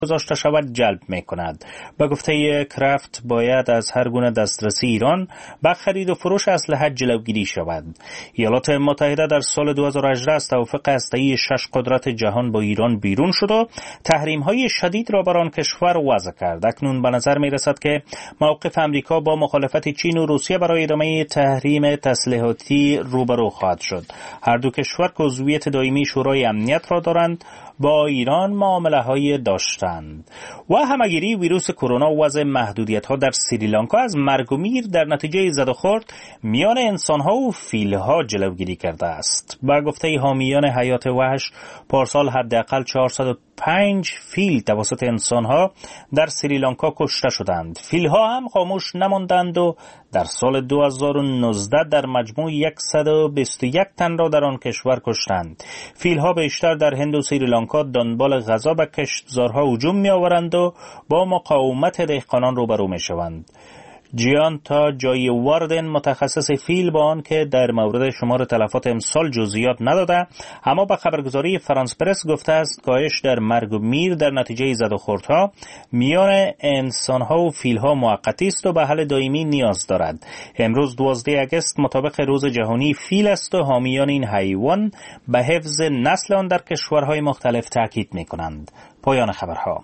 گذاشته شود جلب می کند. به گفته کرافت باید از هر گونه دسترسی ایران به خرید و فروش اسلحه جلوگیری شود. ایالات متحده در سال 2018 از توافق هسته‌ای 6 قدرت جهان با ایران بیرون شد و تحریم‌های شدید را بر آن کشور وضع کرد. اکنون به نظر می‌رسد که موقف امریکا با مخالفت چین و روسیه برای ادامه تحریم تسلیحاتی روبرو خواهد شد. هر دو کشور که عضویت دائمی شورای امنیت را دارند با ایران معامله‌های داشتند. و همگیری ویروس کرونا و وضع محدودیت‌ها در سریلانکا از مرگ و میر در نتیجه زد و خورد میان انسان‌ها و فیل‌ها جلوگیری کرده است. با گفته حامیان حیات وحش پارسال حداقل 405 فیل توسط انسان‌ها در سریلانکا کشته شدند. فیل‌ها هم خاموش نماندند و در سال 2019 در مجموع 121 تن را در آن کشور کشتند. فیل‌ها بیشتر در هند و سریلانکا دنبال غذا به کشتزارها هجوم می‌آورند و با مقاومت دهقانان روبرو می‌شوند. جیانتا جای واردن متخصص فیل با آن که در مورد شمار تلفات امسال جزئیات نداده اما به خبرگزاری فرانس پرس گفته است کاهش در مرگ و میر در نتیجه زد و خوردها میان انسانها و فیلها موقتی است و به حل دائمی نیاز دارد. امروز 12 اگست مطابق روز جهانی فیل است و حامیان این حیوان به حفظ نسل آن در کشورهای مختلف تاکید می‌کنند. پایان خبرها.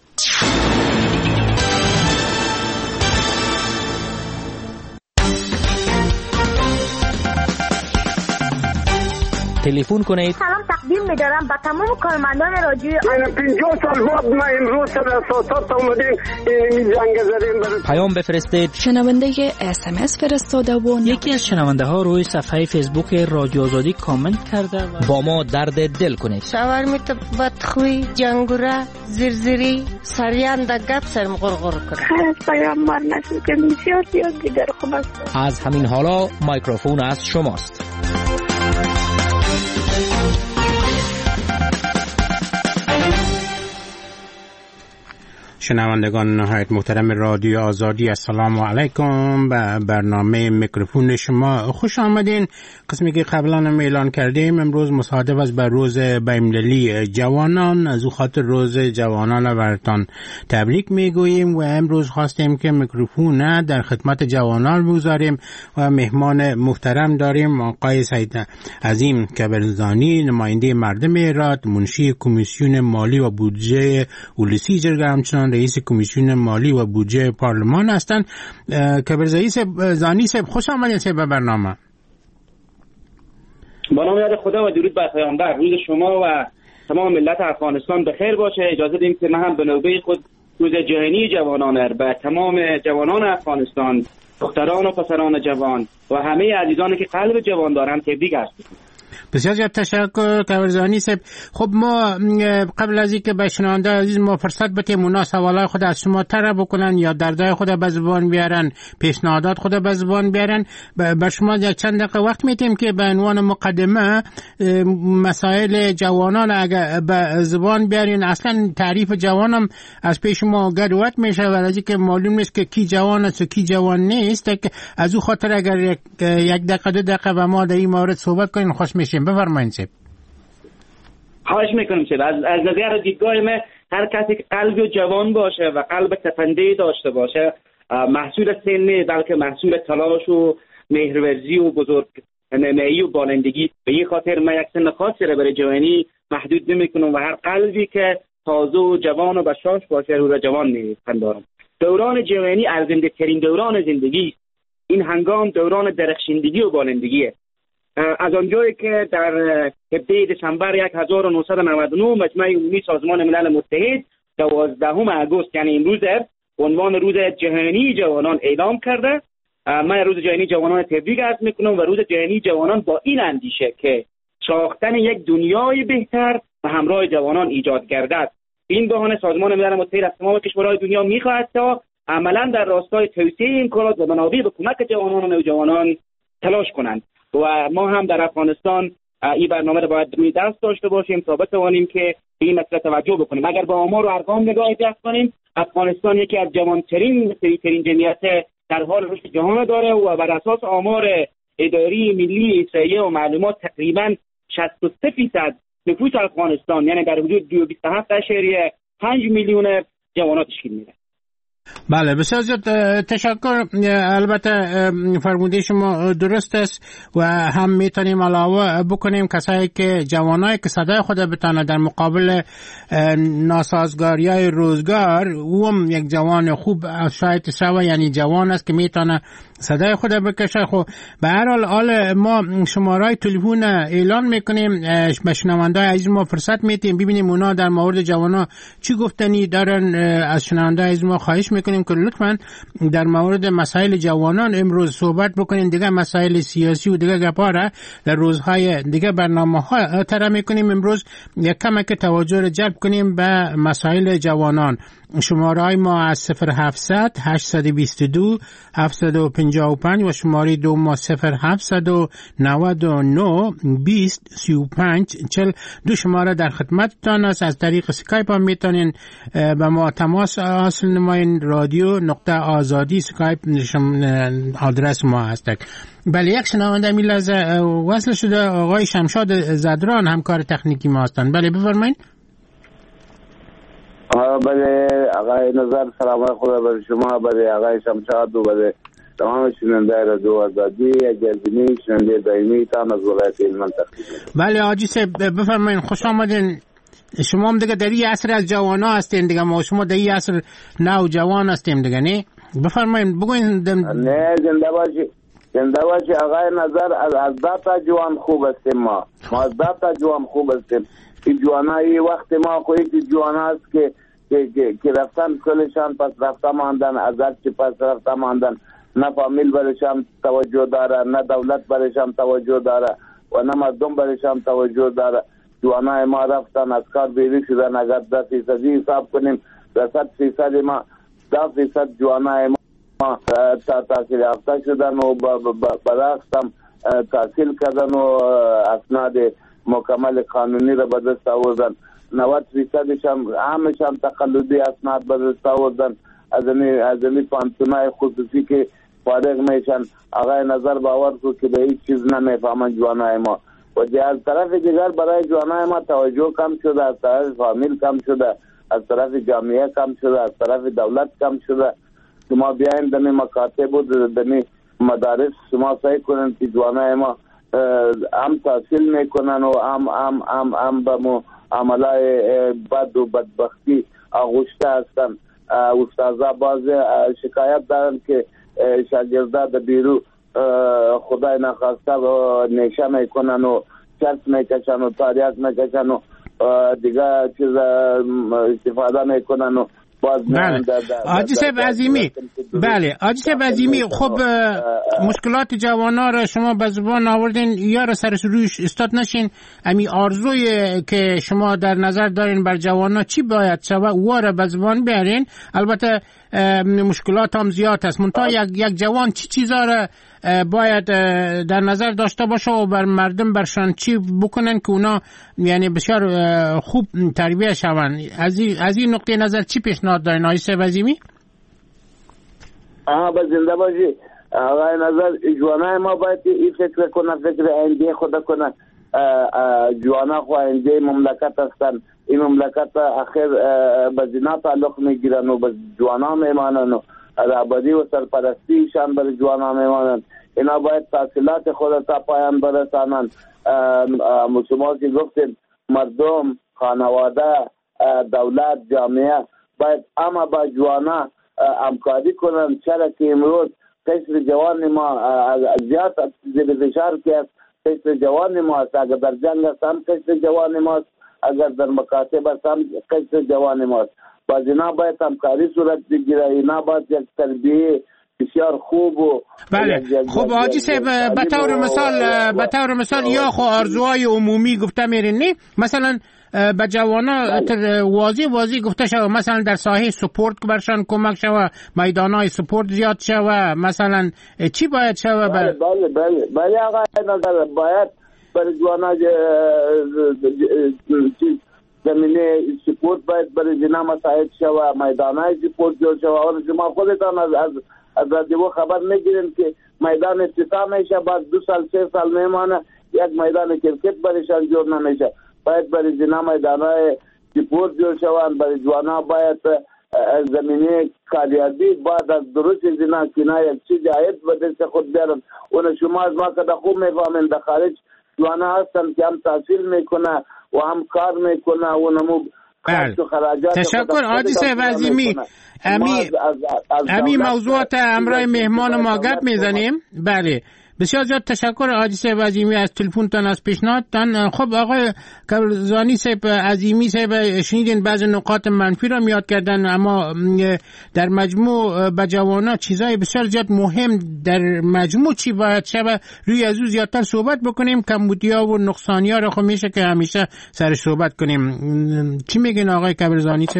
تلفن کنید. سلام تقدیم می‌دارم به تمام کارمندان رادیو. 50 سال بعد ما امروز سر اساسات اومدیم این جنگ زدیم. پیام بفرستید. شنونده SMS فرستاده و یکی از شنونده ها روی صفحه فیسبوک رادیو آزادی کامنت کرده و با ما درد دل کنید. شاورمیت بدخوی جنگوره زرزری سریان در گپ سرم غرغر کنه. از پیام مار نشد که بسیار دیگر خوب است. از همین حالا مایکروفون از شماست. شنوندگان نهایت محترم رادیو آزادی، السلام علیکم. به برنامه میکروفون شما خوش آمدین. قسمی که قبلا هم اعلان کردیم امروز مصادف است بر روز بین‌المللی جوانان، از او خاطر روز جوانان برتان تبریک میگوییم و امروز خواستیم که میکروفون در خدمت جوانان بگذاریم و مهمان محترم داریم آقای سید عظیم کبرزانی، نماینده مردم ایران، منشی کمیسیون مالی و بودجه ولسی جرگه، همچنان رئیس کمیسیون مالی و بودجه پارلمان هستند. کبرزانی صاحب خوش آمدید به برنامه. با نام یاد خدا و درود بر پیامبر. روز شما و تمام ملت افغانستان بخیر باشه. اجازه بدید که من هم به نوبه خود روز جهانی جوانان به تمام جوانان افغانستان، دختران و پسران جوان و همه عزیزانی که قلب جوان دارن تبریک هستم. بسیار زیاد تشکر کبرزانی صاحب. خب ما قبل از اینکه به شنونده عزیز ما فرصت بدیم اونا سوالای خود از شما طرح بکنن یا دردای خود به زبان بیارن، پیشنهادات خود به زبان بیارن، به شما چند دقیقه وقت میدیم که به عنوان مقدمه مسائل جوانان اگر به زبان بیارین. اصلا تعریف جوانم از پیش ما گدوت میشه و از اینکه معلوم نیست که کی جوان است و کی جوان نیست. از او خاطر اگر یک دقیقه دو دقیقه با ما در این مورد صحبت کنین خوش میشیم. بفرمایید صاحب. خواهش میکنم صاحب. از نظر دیدگاه من هر کسی که قلب جوان باشه و قلب تپنده داشته باشه محصول سن بلکه محصول تلاش و مهرورزی و بزرگ نمایی و بالندگی. به این خاطر من یک سن خاصی را برای جوانی محدود نمیکنم و هر قلبی که تازه و جوان و بشاش باشه رو را جوان میپندارم. دوران جوانی ارزنده ترین دوران زندگی. این هنگام دوران درخشندگی و بالندگیه. از آنجایی که در 17 دسامبر 1999 مجمع عمومی سازمان ملل متحد 12 آگوست یعنی امروز به عنوان روز جهانی جوانان اعلام کرده، من روز جهانی جوانان تبریک عرض میکنم و روز جهانی جوانان با این اندیشه که ساختن یک دنیای بهتر و همراه جوانان ایجاد گردد. این بهانه سازمان ملل متحد از تمام کشورهای دنیا میخواهد تا عملا در راستای توسعه امکانات و منابع به کمک جوانان و نوجوانان تلاش کنند و ما هم در افغانستان این برنامه رو باید روی دست داشته باشیم تا بتوانیم که این مسئله توجه بکنیم. اگر با آمار و ارقام نگاه کنیم کنیم یکی از جوانترین جمعیت در حال رشد جهان داره و بر اساس آمار اداری ملی احصایه و معلومات تقریبا 63% نفوس افغانستان یعنی در حدود 5 میلیون جوانان تشکیل میده. بله بسیار زیاد تشکر. البته فرموده شما درست است و هم میتونیم علاوه بکنیم کسایی که جوانایی که صدای خود بتانه در مقابل ناسازگاری روزگار او هم یک جوان خوب شاید سوا یعنی جوان است که میتونه صدای خود بکشه. خب به هر حال ما شماره تلفن اعلان میکنیم به شنوندای عزیز ما فرصت میدیم ببینیم اونا در مورد جوانا چی گفتنی دارن. از شنوندای عزیز ما خواهش میکنیم که لطفاً در مورد مسائل جوانان امروز صحبت بکنین. دیگه مسائل سیاسی و دیگه گپا را در روزهای دیگه برنامه‌ها طرح میکنیم. امروز یک کم که توجه را جلب کنیم به مسائل جوانان. شماره ما از 0700 822 755 و شماره دو ما 0799 20 35 40 دو شماره در خدمتتان است. از طریق اسکایپ هم میتونین با ما تماس حاصل نماین. رادیو نقطه آزادی اسکایپ آدرس ما هست. بله یک شنونده می لحظه وصل شده. آقای شمشاد زدران همکار تکنیکی ما هستند. بله بفرمایید. بله آقای نظر سلام خدا بر شما، بله آقای شمشاد و بله تمام شنونده رادیو آزادی اجازه شنونده دائمی تان از ولایت هلمند. بله آجی صاحب بفرمایید. خوش آمدین. شما هم دیگه در این عصر از جوانا هستین دیگه. ما شما در این عصر نو جوان هستیم دیگه. نه بفرمایید بگوین. نه زنده باشی آقای نظر. از داتا جوان خوب هستیم. ما از داتا جوان خوب هستیم. این جوانایی وقت ما خویی جوان هست که رفتن کلشان پس رفته ماندن، از چی پس رفته ماندن. نه فامیل برشان توجه داره، نه دولت برشان توجه داره و نه مردم برشان توجه داره. جوانای ما رفتن از کار بیری شدن. اگر 10% حساب کنیم 100% ما 10% جوانای ما تحصیل یافته شدن و برعکس تحصیل کردن و اسناد مکمل قانونی را به دست آوردن. 90% همشان تقلدی اسناد به دست آوردن. از این پانتونای خصوصی که فارغ میشن. آقای نظر باور کو که به هیچ چیز نمیفهمن جوانای ما. و از طرف دیگر برای جوانای ما توجه کم شده، از طرف فامیل کم شده، از طرف جامعه کم شده، از طرف دولت کم شده. شما بیاین دمی مکاتب و دمی مدارس شما سعی کنن که جوانای ما هم تحصیل میکنن و هم به عملای بد و بدبختی آغشته هستن. استاذا باز شکایت دارن که شاگردا در بیرو خدای نخواسته نیشه میکنن و چرس میکشن و تاریخ میکشن و دیگه چیز استفاده میکنن و بله آجی صاحب عظیمی. بله آجی صاحب عظیمی. خب مشکلات جوانا را شما به زبان آوردین یا را سرش رویش استاد نشین. امی آرزوی که شما در نظر دارین بر جوانا چی باید شود او را به زبان بیارین. البته مشکلات هم زیاد است منتها یک جوان چی چیزا را باید در نظر داشته باشه و بر مردم برشان چی بکنن که اونا یعنی بسیار خوب تربیه شون. از این نقطه نظر چی پیشنهاد دارین آقای صاحب عظیمی؟ با زنده باشی آقای نظر. جوانای ما باید این فکر کنه، فکر آینده خود کنه. جوانا خو آینده مملکت هستن. این مملکت آخر به زنا تعلق میگیرن و به جوانا میمانن و آبادی و سرپرستیشان بر جوانا میمانن. اینا باید تحصیلات خود تا پایان برسانن. شما که گفتیم مردم، خانواده، دولت، جامعه باید اما با جوانا همکاری کنن. چرا که امروز قشر جوان ما زیاد زیر فشار که است. قشر جوان ما است. اگر در جنگ است هم قشر جوان ما است، اگر در مکاتب است هم قشر جوان ما است. باز اینا باید همکاری صورت بگیره. اینا باید یک تربیه بسیار خوب و بله. خب حاجی صاحب به طور مثال یا خو آرزوهای عمومی گفته میرین نه مثلا به جوانا واضح گفته شود مثلا در ساحه سپورت برشان کمک شود، میدانهای سپورت زیاد شود، مثلا چی باید شود؟ بله آقای نظر باید برای جوانا زمینه سپورت باید برای جنا مساعد شود، میدانهای سپورت جور شود. اور شما خودتان از رادیو خبر میگیرین که میدان افتتاح میشه بعد 2 سال 3 سال میمانه یک میدان کرکت برایشان جور نمیشه. باید برای جنا میدانهای سپورت جور شوند. برای جوانان باید زمینه کاریابی بعد از درست زینا کنار یک چیز جایت به دست خود بیارن. اون شما از ما که خوب میفهمین در خارج جوانا هستن که هم تحصیل میکنه و هم کار میکنه و نمو تشکر حاجی صاحب عظیمی. امی موضوعات امرای مهمان ما گپ میزنیم. بله بسیار زیاد تشکر حاجی صاحب عظیمی از تلفنتان از پیشنهادتان. خب آقای کبرزانی صاحب عظیمی صاحب شنیدین بعضی نقاط منفی را میاد کردن، اما در مجموع به جوانا چیزای بسیار زیاد مهم در مجموع چی باید شبه روی از او زیادتر صحبت بکنیم. کمبودیا و نقصانیا را خب میشه که همیشه سر صحبت کنیم. چی میگین آقای کبرزانی صاحب؟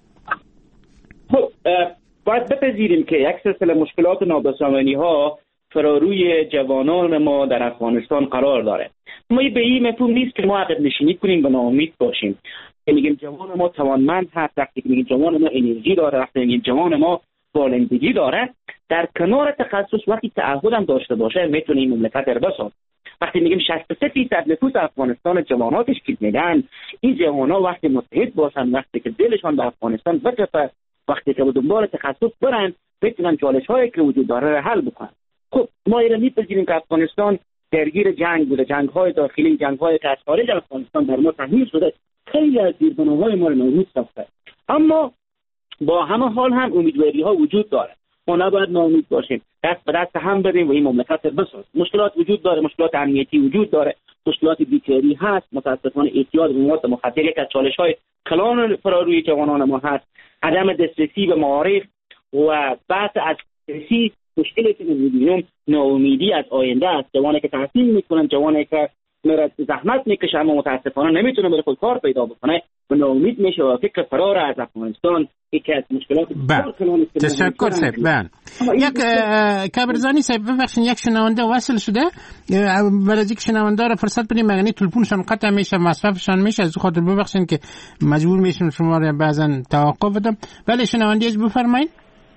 خب باید بپذیریم که یک سلسله مشکلات نابسامانی ها فراروی جوانان ما در افغانستان قرار داره. ما به این مفهوم نیست که ما عقب نشینی کنیم و ناامید باشیم. میگیم جوان ما توانمند هست، وقتی میگیم جوان ما انرژی داره، وقتی میگیم جوان ما بالندگی داره، در کنار تخصص وقتی تعهد هم داشته باشه میتونه این مملکت رو بسازه. وقتی میگیم 63% نفوس افغانستان جوانات تشکیل میدن، این جوانا وقتی متحد باشن، وقتی که دلشان به افغانستان بچسبه، وقتی که به دنبال تخصص برن، میتونن چالش‌هایی که وجود داره را حل بکنن. خب ما ایران میپذیریم که افغانستان درگیر جنگ بوده، جنگ‌های داخلی، جنگ‌های که از خارج افغانستان در ما تحمیل شده، خیلی از زیربناهای ما رو نابود ساخته. اما با همه حال هم امیدواری‌ها وجود داره. ما نباید ناامید باشیم، دست به دست هم بدیم و این مملکت رو بسازیم. مشکلات وجود داره، مشکلات امنیتی وجود داره، مشکلات بیکاری هست، متاسفانه اعتیاد به مواد مخدر یک از چالش‌های کلان فراروی جوانان ما هست. عدم دسترسی به معارف و بحث از دسترسی مشکلی که می‌بینیم ناامیدی از آینده است. جوانی که تحصیل میکنن، جوانی که میره زحمت میکشه اما متاسفانه نمیتونه برای خود کار پیدا بکنه و ناامید میشه و فکر فرار از افغانستان یکی از مشکلات تشکر صاحب. یک کبرزانی صاحب ببخشید یک شنونده وصل شده، برای اینکه شنونده را فرصت بدیم معنی تلفنشون قطع میشه، مصرفشون میشه، از خاطر ببخشید که مجبور میشم شما را بعضا توقف بدم. ولی شنونده از بفرمایید.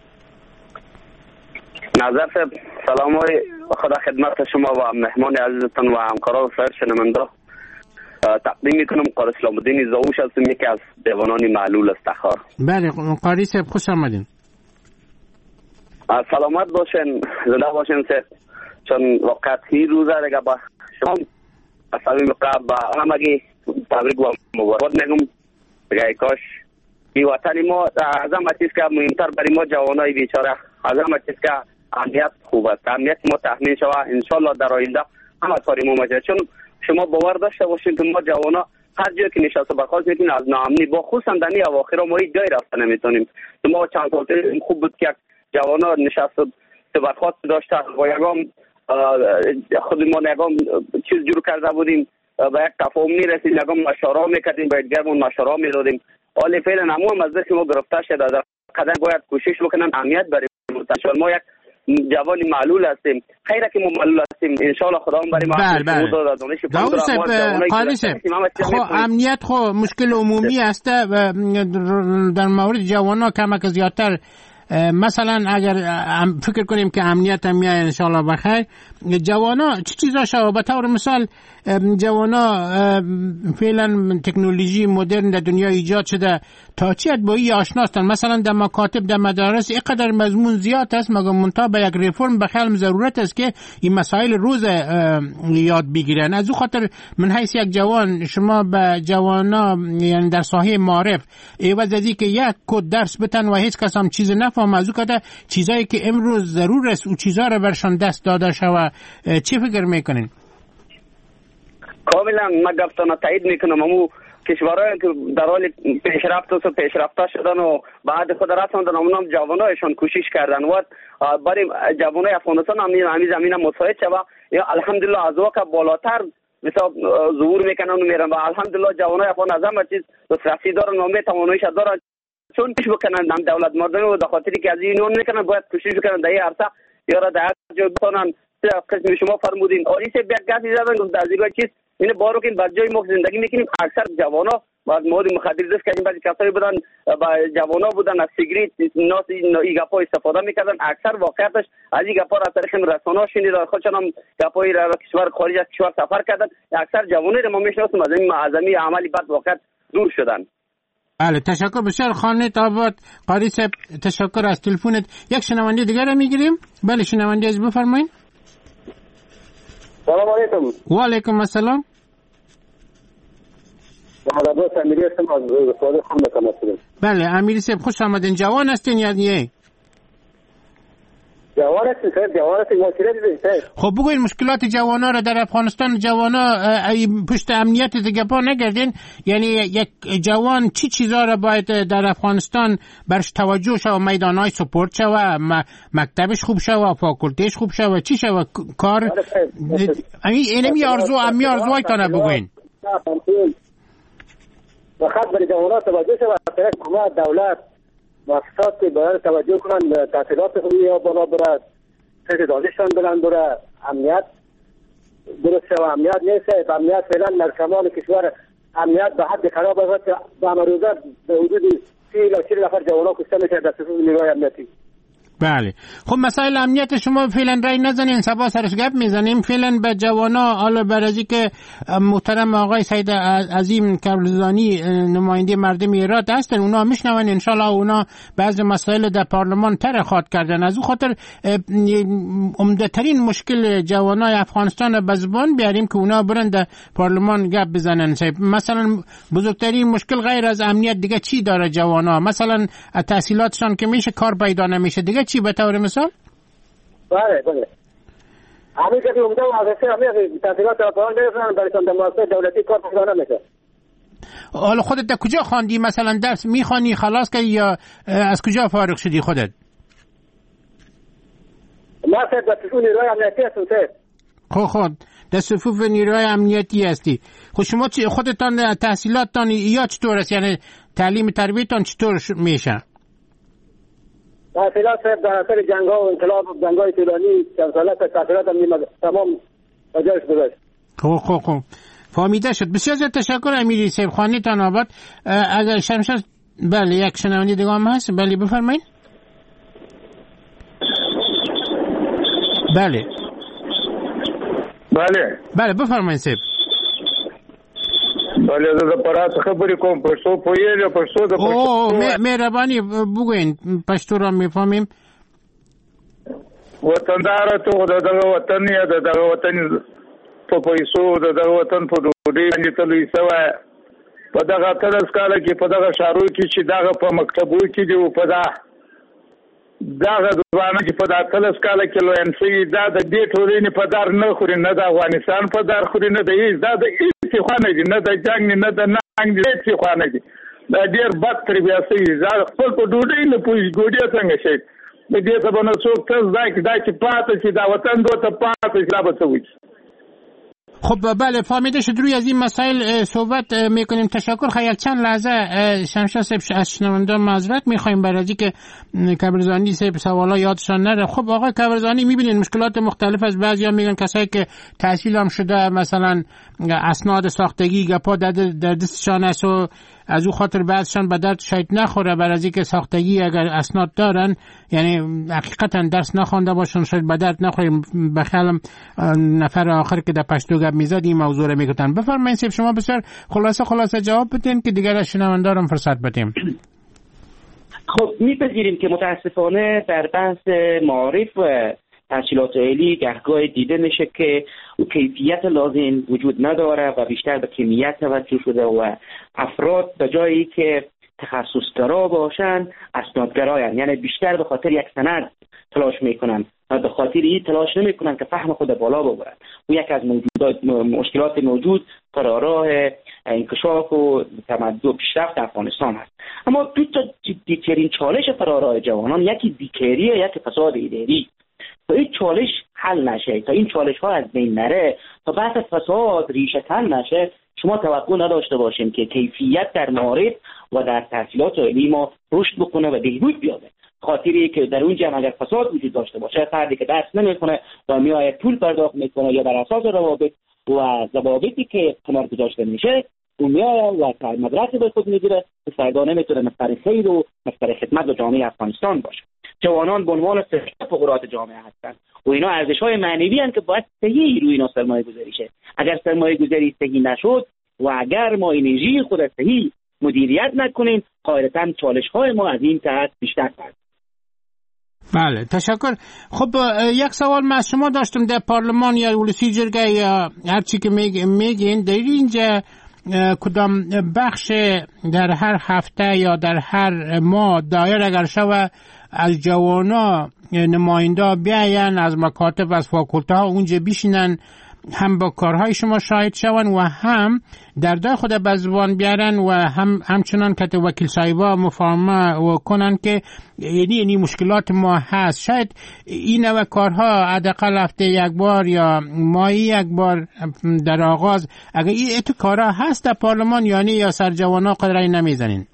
نظر صاحب سلام های خدا خدمت شما و مهمان عزیزتان و همکاران سایر شنونده تقدیم میکنم. قاری اسلام الدین زاوش هستم، یکی از دیوانان معلول استخار. بله قاری صاحب خوش آمدین. سلامت باشین، زنده باشین صاحب. چون وقت هی روزه دیگه با شما از صمیم قلب با همگی تبریک و مبارک میگم. دیگه کاش این وطن ما از همه چیز که مهمتر برای ما جوانای بیچاره، از همه چیز که امنیت خوب است، امنیت ما تامین شود انشالله در آینده همه کاری ما میشه. چون شما باور داشته باشید که ما جوانا هر جایی که نشسته برخواست میکنیم از ناامنی با خصوصا در این اواخر ما هیچ جایی رفته نمیتونیم. ما چند سال خوب بود که جوانا نشسته برخواست داشته با یگام خودمون یگام چیز جور کرده بودیم، با یک تفاهم میرسید، یگام مشورا میکردیم، با دیگرمون مشورا میدادیم. حالا فعلا همون از دست ما گرفته شده، قدر باید کوشش بکنن امنیت برای ما. یک جوان معلول هستیم، خیره که ما معلول هستیم، انشالله خدا هم برای ما خب امنیت خب مشکل عمومی است و در مورد جوانان کمک زیادتر. مثلا اگر فکر کنیم که امنیت هم میاد انشالله بخیر، جوانا چه چیزا شد؟ به طور مثال جوانا فعلا تکنولوژی مدرن در دنیا ایجاد شده، تا چی با این آشنا هستن؟ مثلا در مکاتب در مدارس اینقدر مضمون زیاد است، مگر منتها به یک ریفرم به خیال ضرورت است که این مسائل روز یاد بگیرن. از او خاطر من حیث یک جوان شما به جوانا یعنی در ساحه معارف عوض از اینکه یک کد درس بتن و هیچ کس هم چیز نفهم، از او کده چیزایی که امروز ضرور است او چیزا رو برشان دست داده شود، چی فکر میکنین؟ کاملا من گفتم تایید میکنم. همون کشورهایی که در حال پیشرفته شدن و بعد خود رساندن اونم جوانایشان کوشش کردن و برای جوانای افغانستان همین زمینه مساعد شود. یا الحمدلله از وقت بالاتر مثلا ظهور میکنن و میرن و الحمدلله جوانای افغان از همه چیز دسترسی دارن و میتوانایش دارن. چون پیش بکنن هم دولت مردمی و دخاطری که از این اون میکنن باید کوشش بکنن در این عرصه یا را در جای بتونن. قسم شما فرمودین آریسه بیاد گاز زدن گفت از این چیز این بارو که بر جای ما زندگی میکنیم اکثر جوانا بعد مواد مخدر دست کردیم، بعضی کسایی بودن با جوانا بودن از سیگریت ناس این گپا استفاده میکردن. اکثر واقعیتش از این گپا را از طریق رسانه‌ها شنیدن، خودشون هم گپایی را کشور خارج از کشور سفر کردن. اکثر جوانای ما میشناسیم از این عملی عملی بعد واقعیت دور شدن. بله تشکر بسیار. خانه آباد قاری صاحب تشکر از تلفنت. یک شنونده دیگر رو میگیریم. بله شنونده از بفرمایید. سلام علیکم. و علیکم السلام. بله امیری صاحب خوش آمدین. جوان هستین یا نه؟ جوان هستین صاحب. جوان هستین. خب بگوین مشکلات جوانا را در افغانستان. جوانا پشت امنیت دیگه پا نگردین، یعنی یک جوان چی چیزا را باید در افغانستان برش توجه شود؟ میدانهای سپورت شود، مکتبش خوب شود، فاکولتیش خوب شود، چی شود کار؟ اینمی ارزوهایتان بگوین. فقط برای جوانات توجه شود. حکومت، دولت، مؤسسات که باید توجه کنند تحصیلات خوبی بالا برد، سطح دانششان بلند برد، امنیت درست شود. امنیت نیست. امنیت فعلا در شمال کشور امنیت به حد خراب است که به امروزه به حدود 30 الی 40 نفر جوانان کشته میشه در صفوف نیروهای امنیتی. بله خب مسائل امنیت شما فعلا رای نزنین، سبا سرش گپ میزنیم. فعلا به جوانا، حالا برای که محترم آقای سید عظیم کبرزانی نماینده مردم ایران هستن، اونا میشنون ان شاء الله. اونا بعض مسائل در پارلمان ترخواد کردن. از اون خاطر عمده ترین مشکل جوانای افغانستان به زبان بیاریم که اونا برن در پارلمان گپ بزنن. مثلا بزرگترین مشکل غیر از امنیت دیگه چی داره جوانا؟ مثلا تحصیلاتشان که میشه کار پیدا نمیشه، دیگه چی به طور مثال؟ بله همین که عمده واسه همین تحصیلات آفران نمی‌کنن، برای در مؤسسه دولتی کار پیدا نمیشه. حالا خودت در کجا خواندی؟ مثلا درس میخوانی خلاص که یا از کجا فارغ شدی خودت؟ ما در صفوف نیروهای امنیتی هستم. خب در صفوف نیروهای امنیتی هستی. خب شما خودتان تحصیلاتتان یا چطور است؟ یعنی تعلیم تربیتتان چطور میشه؟ تحصیلات در اثر جنگ‌ها و انقلاب، جنگ‌های طولانی، چند ساله تحصیلات هم تمام جایش گذاشت. خب فهمیده شد. بسیار زیاد تشکر امیری صاحب. خانه تان آباد. اگر شمشاد بله یک شنونده دیگه هم هست. بله بفرمایید. بله بفرمایید صاحب. بله زه پرات خبرې کوم. پښتو پوهیږم. پښتو د پښتو مهرباني بګوین. پښتو را میفهمیم. وطندار ته دغه وطن یا دغه وطن په پیسو دغه وطن په ډوډۍ باندې تلوي سوی په دغه 13 کال کې په دغه شهرو کې چې دغه په مکتبو کې دی په دغه ځوانان چې په 13 کال کې لوین شي دا د دې ټولنې په دار نه خوري، نه د افغانستان په دار خوري، نه د هیڅ خوانه دي، نه د جنگ نه د ننګ دي، هیڅ خوانه دي. دا ډېر بد تربیه شوي. دا خپل په ډوډۍ نه پوهېږي ګوډې څنګه شي. د دې څه به نه څوک تس دا چې پاتې شي، دا وطن دوته پاتې شي، دا به څه وکړي. خب بله فهمیده شد. روی از این مسائل صحبت میکنیم. تشکر. خیلی چند لحظه شمشاد صاحب از شنونده معذرت میخوایم برای اینکه کبرزانی صاحب سوالا یادشان نره. خب آقای کبرزانی میبینین مشکلات مختلف از بعضیا میگن کسایی که تحصیل هم شده مثلا اسناد ساختگی گپا در دستشان است و از او خاطر بعضشان به درد شاید نخوره برای اینکه ساختگی اگر اسناد دارن یعنی حقیقتا درس نخوانده باشن شاید به درد نخوره. بخیالم نفر آخر که در پشتو گپ میزد این موضوع رو میگفتن. بفرمایید صاحب شما بسیار خلاصه جواب بدین که دیگر از شنوندارم فرصت بدیم. خب میپذیریم که متاسفانه در بحث معارف و تحصیلات عالی گهگاه دیده میشه که او کیفیت لازم وجود نداره و بیشتر به کمیت توجه شده و افراد به جایی که تخصصگرا باشن اسنادگرایان، یعنی بیشتر به خاطر یک سند تلاش میکنن و به خاطر این تلاش نمیکنن که فهم خود بالا ببرن. و یک از مشکلات موجود فراراه انکشاف و تمدن و پیشرفت افغانستان هست. اما دو تا جدی‌ترین چالش فراراه جوانان، یکی بیکاریه، یکی فساد اداری. تا این چالش حل نشه، تا این چالش ها از بین نره، تا بحث فساد ریشه کن نشه، شما توقع نداشته باشیم که کیفیت در معارف و در تحصیلات عالی ما رشد بکنه و بهبود بیابه. خاطری که در اونجا اگر فساد وجود داشته باشه، فردی که درس نمیکنه و میآید پول پرداخت میکنه یا بر اساس روابط و ضوابطی که کنار گذاشته میشه اون میآید و مدرسه به خود میگیره که فردا نمیتونه مستر خیر و مستر خدمت به جامعه افغانستان باشه. جوانان به عنوان فقرات جامعه هستند و اینا ارزش‌های معنوی هستند که باید صحیح روی اینا سرمایه‌گذاری شه. اگر سرمایه‌گذاری صحیح نشد و اگر ما انرژی خود صحیح مدیریت نکنیم، قاعدتاً چالش‌های ما از این تحت بیشتر است. بله، تشکر. خب یک سوال من از شما داشتم. در پارلمان یا ولسی جرگه یا هر چی که میگین در اینجا کدام بخش در هر هفته یا در هر ماه دایر اگر شوه از جوانا نماینده بیاین از مکاتب از فاکولته ها اونجا بشینن، هم با کارهای شما شاهد شون و هم در دای خود به زبان بیارن و همچنان که وکیل صاحبا مفاهمه و کنن که یعنی مشکلات ما هست. شاید این نوع کارها حداقل هفته یک بار یا ماهی یک بار در آغاز اگر این کارها هست در پارلمان یعنی یا سر جوانا قدرهایی نمیزنین.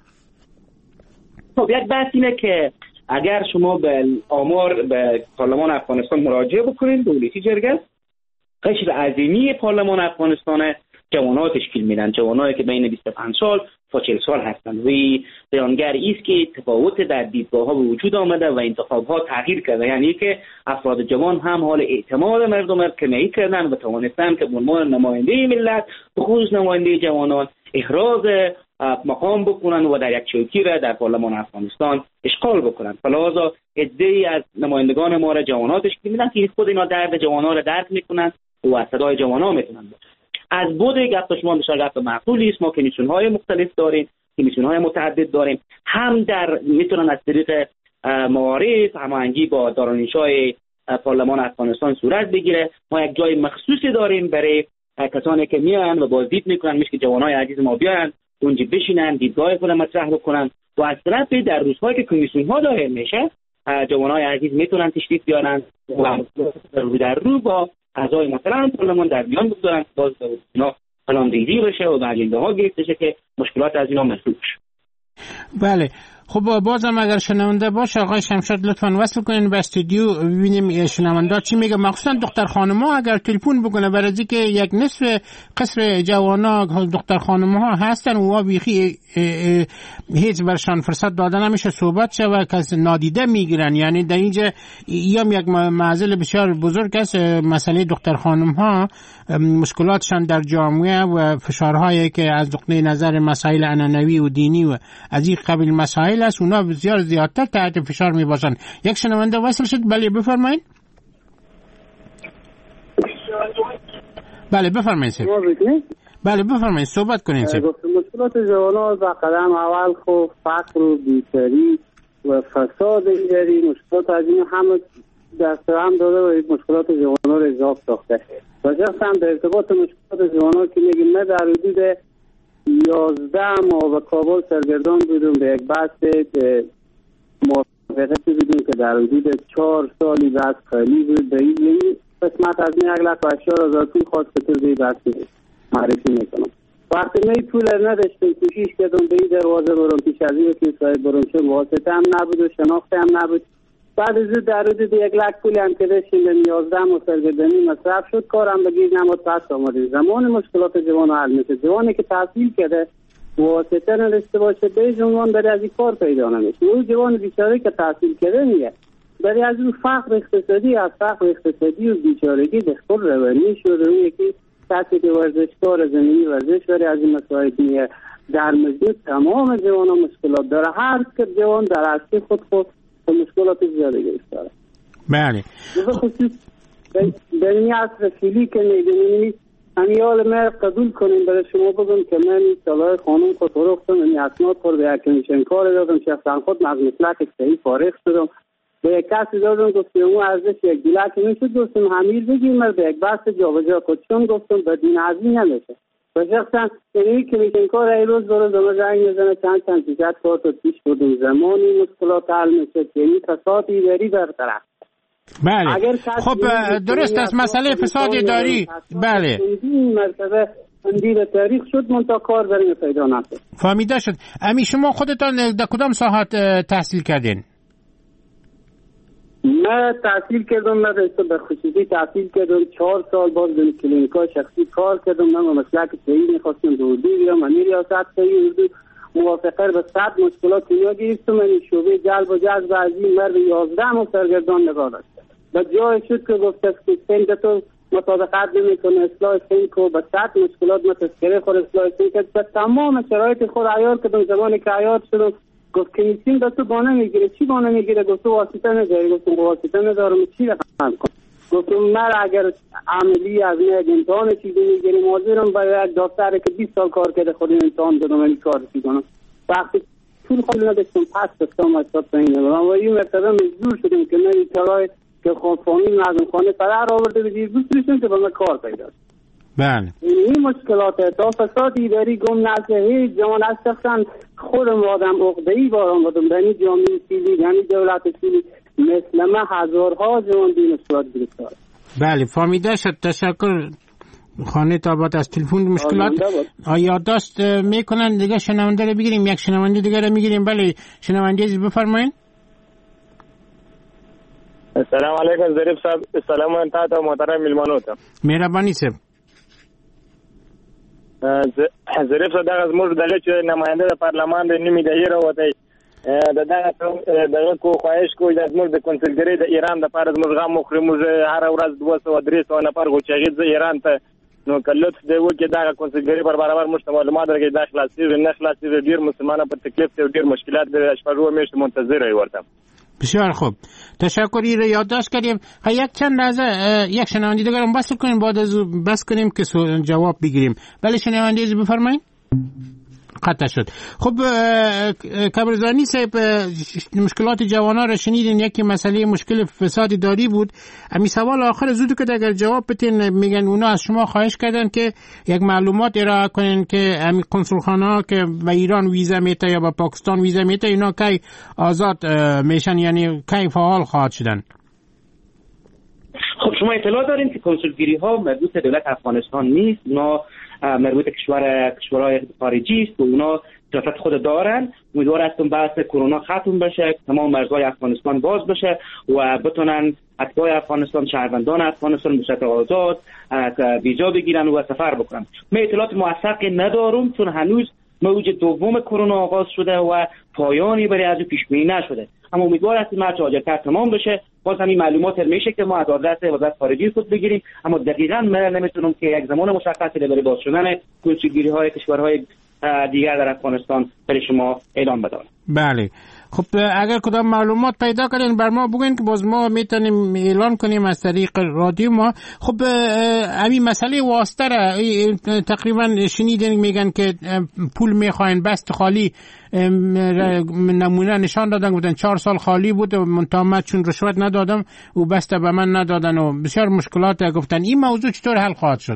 خب یک بحث اینه که اگر شما به آمار به پارلمان افغانستان مراجعه بکنید به ولسی جرگه، قشر عظیمی پارلمان افغانستان جوان‌ها تشکیل میدن، جوانایی که بین 25 سال تا 40 سال هستند. وی بیانگر است که تفاوت در دیدگاه‌ها به وجود آمده و انتخاب‌ها تغییر کرده، یعنی که افراد جوان هم حال اعتماد مردم را کمی کردن و توانستند که به عنوان نماینده ملت به خصوص نماینده جوانان احراز مقام بکنن و در یک چوکی را در پارلمان افغانستان اشغال بکنن. فلذا عده‌ای از نمایندگان ما را جوان‌ها تشکیل میدن که خود اینا درد جوان‌ها را درک میکنن و صدای جوان‌ها میتونن. از بود گپ شما بسیار گپ معقولی است. ما کمیسیون‌های مختلف داریم، کمیسیون‌های متعدد داریم، هم در میتونن از طریق معارف هماهنگی با دارالانشای پارلمان افغانستان صورت بگیره. ما یک جای مخصوصی داریم برای کسانی که میان و بازدید میکنن، میشه که جوانای عزیز ما بیان اونجا بشینن دیدگاه خود مطرح بکنن و از طرف در روزهایی که کمیسیون‌ها دایر میشه جوانای عزیز میتونن تشریف بیارن و رو در رو با اعضای مثلا پارلمان در میان بگذارن که باز اینا پلان ریزی بشه و اجنده ها گرفته شه که مشکلات از اینا محل بشه. بله، خب بازم اگر شنونده باشه آقای شمشاد لطفاً وصل کنین به استودیو ببینیم شنونده چی میگه، مخصوصا دختر خانم‌ها اگر تلفن بکنه، برای اینکه یک نصف قصر جوانا دختر خانم‌ها هستن و بیخی هیچ برشان فرصت داده نمیشه صحبت شه و کس نادیده میگیرن. یعنی در اینجا یک معضل بسیار بزرگ است مسئله دختر خانم‌ها، مشکلاتشان در جامعه و فشارهایی که از نقطه نظر مسائل عنعنوی و دینی و از این قبیل مسائل است، اونا بسیار زیادتر تحت فشار می باشند. یک شنونده وصل شد. بله بفرمایید. بله بفرمایید. بله بفرمایید، صحبت کنید. مشکلات جوانان با قدم اول خو فقر و بیکاری و فساد اداری، مشکلات از این همه دست هم داده و مشکلات جوانان را اضافه ساخته. و شخصا در ارتباط مشکلات جوانان که میگیم نه در حدود 11 ماه به کابل سرگردان بودم به یک بحث موافقتی بودیم که در حدود 4 سالی بحث خالی بود. به این قسمت از این 1,80,000 پول خواست که توی بحث معرفی میکنم. وقتی می پول نداشتم کوشش کردم به این دروازه برم، پیش از این که صاحب برم، چون واسطه هم نبود و شناخته هم نبود. بعد از در حدود 1,00,000 پولی هم که داشتیم به 11 ماه سرگردانی مصرف شد، کارم به گیر نماد، پس آمده. زمان مشکلات جوان حل میشه. جوانی که تحصیل کرده واسطه نداشته باشه به جوان برای از این کار پیدا نمیشه. اون جوان بیچاره که تحصیل کرده میگه برای از اون فقر اقتصادی، از فقر اقتصادی و بیچارگی دخل روانی شده. اون یکی کسی که ورزشکار زمینی ورزش برای از این مسائل میگه. در مجموع تمام جوان ها مشکلات داره. هر که جوان در اصلی خود مشکلات زیاده گرفتاره. بله. به خصوص در این عصر فیلی که می‌بینید امیال من قبول کنیم برای شما بگم که من طلای خانم خود فروختم، این اسناد خود به یک کمیشن کار دادم، شخصا خود از مسلک صحیح فارغ شدم، به یک کسی دادم گفتم اون ارزش 1 دلار که میشد دوستم همیر بگیم من به یک بحث جابجا کنم، چون گفتم بدین ارزی نمیشه. و شخصا این کمیشن کار ایروز برای زمان زنگ میزنه چند چیزات کار تو پیش بودم زمانی مشکلات حل میشه که این فساد اداری برطرف. بله خب درست است مسئله فساد اداری. بله این مرتبه اندیل تاریخ شد منطقه کار برای پیدا نشد. فهمیده شد. امی شما خودتان در کدام ساحت تحصیل کردین؟ من تحصیل کردم، من به خصوصی تحصیل کردم 4 سال باز در کلینیکای شخصی کار کردم. من مسلک صحیح میخواستم به اردو بیام، من ریاست صحیح اردو موافقه به 100 مشکلات دنیا گرفتم. من شعبه جلب و جذب از این مرد 11 سرگردان نگاه داشتم. و جای شد که گفت که سند تو مطابقت نمیکنه. اصلاح سینک و به سطح مشکلات ما تذکره خود اصلاح سینک به تمام شرایط خود عیار کردم. زمانی که عیار شدم گفت که این سیم به تو بانه میگیره. چی بانه میگیره؟ گفت تو واسطه نداری. گفتم واسطه ندارم، چی رقم کنم؟ گفتم من اگر عملی از نه امتحان چیزی میگیریم حاضرم با یک دفتر که 20 سال کار کرده خود امتحان بدم این کار کنم. وقتی طول خود نداشتم پس دستم از سطح اینه و این مرتبه مجبور شدیم که من اطلاعی که فامیل مردم خانه پدر آورده به جیز دوستشون که با من کار پیدا. بله این مشکلات تا فساد اداری گم نزده هیچ جوان از شخصا خودم آدم عقده‌ای بارم بودم در این جامعه سیلی یعنی دولت سیلی مثل من هزارها جوان بی مشکلات گرفتار. بله فهمیده شد. تشکر خانه تابات از تلفن مشکلات یادداشت میکنن. دیگه شنونده رو بگیریم، یک شنونده دیگه رو میگیریم. بله شنونده عزیز بفرمایید. السلام علیکم ظریف صاحب. سلام انت و محترم میلمانو ته. مهربانی صاحب. ظریف صاحب دغه زموږ دغه چې نماینده د پارلمان د نیمې دهې راوتی دغه کو خواهش کوي د زموږ د کنسولګری د ایران د پاره زموږ غم مخري موږ هر ورځ 200-300 نفر غوچاغي ز ایران ته نو کله چې و کې دغه کنسولګری پر برابر مشته معلومات درکې د خلاصي نه خلاصي ډیر مسلمانانو په تکلیف ته ډیر مشکلات د شپږو میاشتې منتظر ای ورته. بسیار خوب تشکری رو یادداشت کردیم. یک چند لحظه یک شنونده دیگر هم بس کنیم بعد از بس کنیم که جواب بگیریم. بله شنونده از بفرمایید. قطع شد. خب کبرزانی صاحب مشکلات جوانا را شنیدین. یکی مسئله مشکل فساد اداری بود. امی سوال آخر زود که اگر جواب بتین میگن اونا از شما خواهش کردن که یک معلومات ارائه کنین که امی کنسولخانه ها که به ایران ویزا میته یا به پاکستان ویزا میته اینا کی آزاد میشن، یعنی کی فعال خواهد شدن؟ خب شما اطلاع دارین که کنسولگری ها مربوط دولت افغانستان نیست، اونا مربوط کشورهای خارجی است و اونا سیاست خود دارن. امیدوار هستم بحث کرونا ختم بشه، تمام مرزهای افغانستان باز بشه و بتونن اتباع افغانستان، شهروندان افغانستان به صورت آزاد ویزا بگیرن و سفر بکنن. من اطلاعات موثقی ندارم چون هنوز موج دوم کرونا آغاز شده و پایانی برای از پیش بینی نشده، اما امیدوار هستیم هر چه عاجل‌تر تمام بشه. باز همین معلومات میشه که ما از آدرس وزارت خارجه خود بگیریم، اما دقیقاً من نمیتونم که یک زمان مشخصی برای باز شدن کنسولگری‌های کشورهای دیگر در افغانستان برای شما اعلام بدم. بله خب اگر کدام معلومات پیدا کردین بر ما بگین که باز ما میتونیم اعلان کنیم از طریق رادیو ما. خب همین مسئله واسطه را تقریبا شنیدین میگن که پول میخواین بست خالی نمونه نشان دادن، گفتن 4 سال خالی بود و منتها چون رشوت ندادم و بست به من ندادن و بسیار مشکلات گفتن. این موضوع چطور حل خواهد شد؟